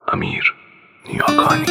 امیر نیاکانی.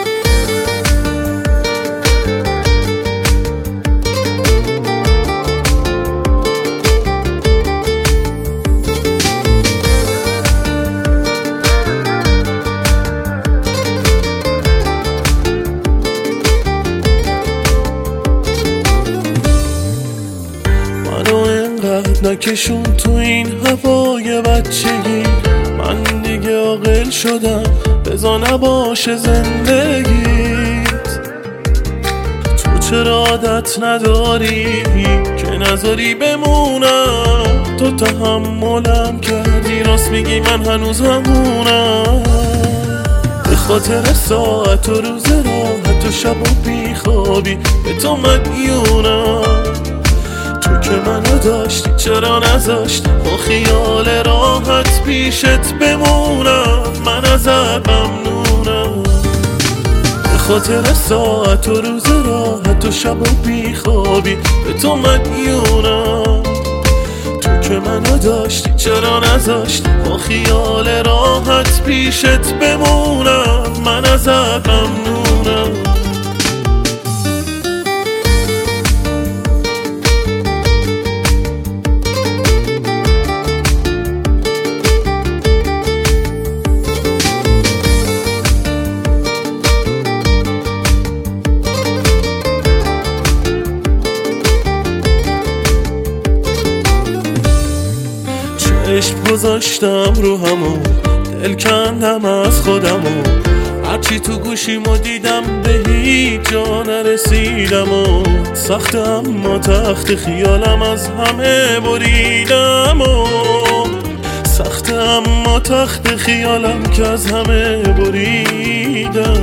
منو اینقدر نکشون تو این هوای بچگی، من دیگه عاقل شدم، بذار نباشه زندگیت. تو چرا عادت نداری که نذاری بمونم؟ تو تحملم کردی، راست میگی من هنوز همونم. به خاطر ساعت و روز راحت و شب و بیخوابی به تو مدیونم. تو که منو داشتی چرا نذاشتی با خیال راحت پیشت بمونم؟ من ازت ممنونم. به خاطر ساعت و روز راحت و شب و بیخوابی به تو مدیونم. تو که منو داشتی چرا نذاشتی با خیال راحت پیشت بمونم؟ من ازت ممنونم. عشق گذاشتم رو همون، دل کندم از خودمو، هرچی تو گوشیمو دیدم به هیچ جا نرسیدم. و سخته اما تخت خیالم از همه بریدم. و سخته اما تخت خیالم که از همه بریدم.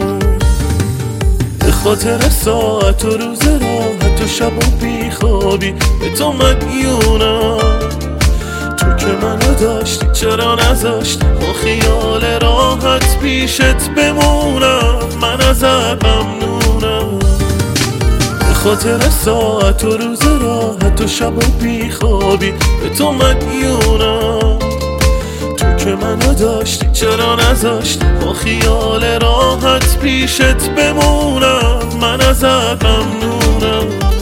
به خاطر ساعت و روز راحت و شب و بیخوابی به تو مدیونم. تو که منو داشتی چرا نذاشتی با خیال راحت پیشت بمونم؟ من ازت ممنونم. به خاطر ساعت و روز راحت و شب و بیخوابی به تو مدیونم. تو که منو داشتی چرا نذاشتی با خیال راحت پیشت بمونم؟ من ازت ممنونم.